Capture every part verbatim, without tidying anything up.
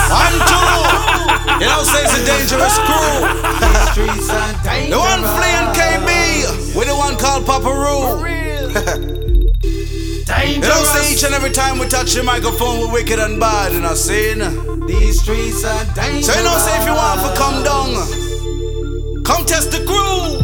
One, two. You know, say it's a dangerous crew. The one fleeing K B with the one called Papa Roo. You know, say each and every time we touch the microphone, we're wicked and bad, you know, saying these streets are dangerous. So you know, say if you want to come down, come test the crew.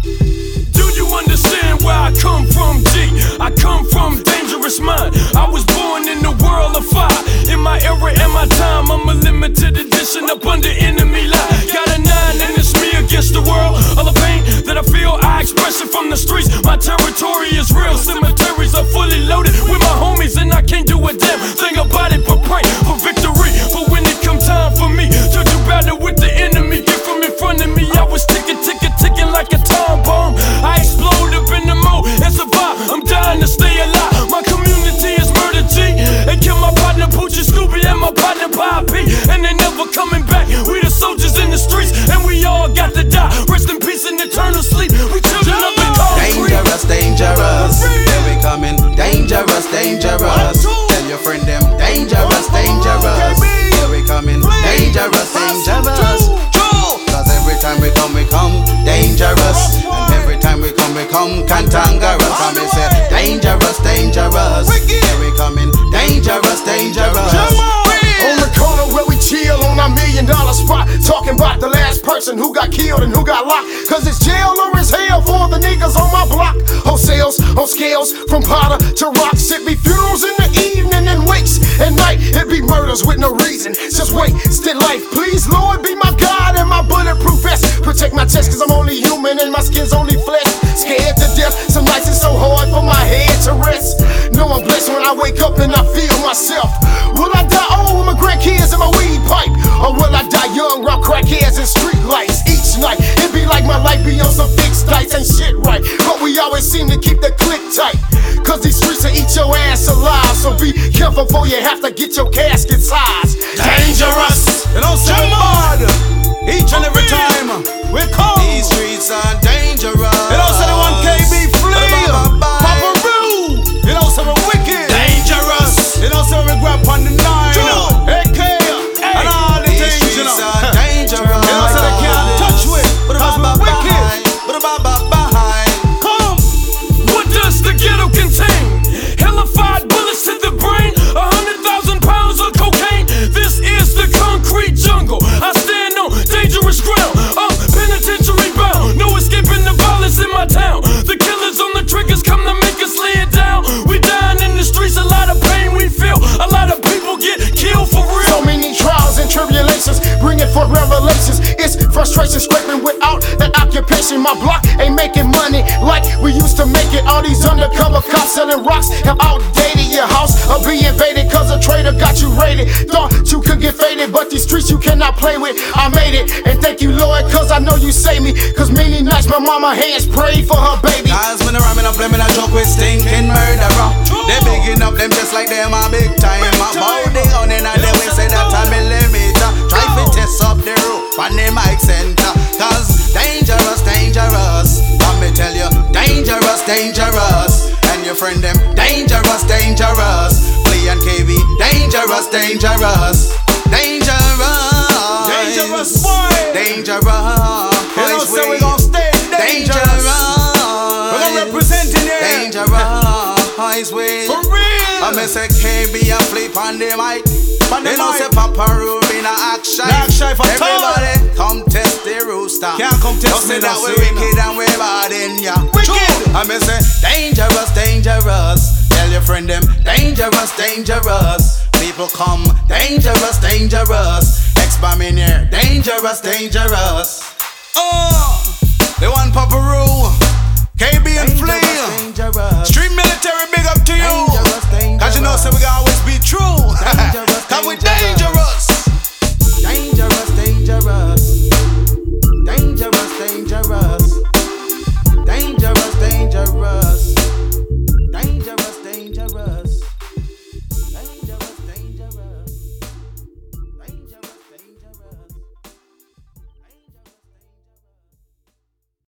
Do you understand where I come from, G? I come from dangerous mind. I was born in the world of fire. In my era and my time, I'm a limited edition up under enemy line. Got a nine and it's me against the world. All the pain that I feel, I express it from the streets. My territory is real. Cemeteries are fully loaded with my homies, and I can't do a damn thing about it but pray for victory. But when it come time for me to do battle with the enemy, get from in front of me, I was ticking, ticking, ticking like a time bomb. I explode up in the mo and survive. I'm dying to stay alive. My community is murder G. They kill my partner Poochie Scooby and my partner Poppy, and they never coming back. We the soldiers in the streets, and we all got to die. Rest in peace and eternal sleep. We children of the concrete. Dangerous, dangerous. Here we coming. Dangerous, dangerous. Tell your friend them. Dangerous, dangerous. Here we coming. Dangerous, dangerous. Cause every time we come, we come dangerous. And every time we come, we come cantangerous. And we say dangerous, dangerous. Here we coming. Dangerous, dangerous. On the corner where we chill on our million dollar spot, talking about the last person who got killed and who got locked. Cause it's jail or it's hell for the niggas on my block. Wholesales on scales from powder to rocks. It be funerals in the evening and wakes at night. It be murders with no reason. Just wait, still life. Please, Lord, be my God and my bulletproof vest. Protect my chest cause I'm only human and my skin's only flesh. Scared to death, some nights it's so hard for my head to rest. No, I'm blessed when I wake up and I feel myself. Will I die old with my grandkids and my weed pipe? Or will I die young, rock crackheads and street lights? Each night, it be like my life be on some fixed dice. Ain't shit right, but we always seem to keep the click tight. Cause these streets will eat your ass alive. So be careful before you have to get your casket size. Dangerous. You know, so hard. Each and every time we come. These streets are dangerous. You know, so the one K B flee. Papa Roo. You know, so we're wicked. Dangerous. You know, so we grab on the nine. A K and all the things, you know. Dangerous. You know, so they can't touch with. Cause we're wicked. Come. What does the ghetto contain? Hellified bullets to the brain. A hundred thousand pounds of cocaine. This is the concrete jungle. I stand on dangerous ground. I'm penitentiary bound. No escaping the violence in my town. The killers on the triggers come to make us lay it down. We dying in the streets, a lot of pain we feel. A lot of people get killed for real. So many trials and tribulations, bringing forth revelations. It's frustration scraping without an occupation. My block ain't making money like we used to make it. All these undercover cops selling rocks have outdated your house or be invaded cause a traitor got you raided. Thought you could get faded, but these streets you cannot play with. I made it, and thank you Lord cause I know you saved me. Cause many nights my mama hands prayed for her baby. Guys when I'm up, let me not joke with stinking murderer. They bigging up them just like them a big time. My body on it and they will say that I'm a limiter. Try to test up the roof on the mic center. Cause dangerous, dangerous. Let me tell you, dangerous, dangerous. And your friend them, dangerous, dangerous. Flea and K B, dangerous, dangerous. Dangerous. Dangerous boy. Dangerous. You know, so we gon' stay dangerous. Dangerous. We're gonna represent in here. Dangerous way. For real. I miss a K B and flip on the mic. They know say Papa Roo in a action. Everybody come test the rooster. Can't come test me. me. That we wicked and we bad in ya. Wicked. I miss say dangerous, dangerous. Tell your friend them dangerous, dangerous. People come dangerous, dangerous. X-Bomb in here, dangerous, dangerous. Oh, they want Papa Roo, K B and Flea, Street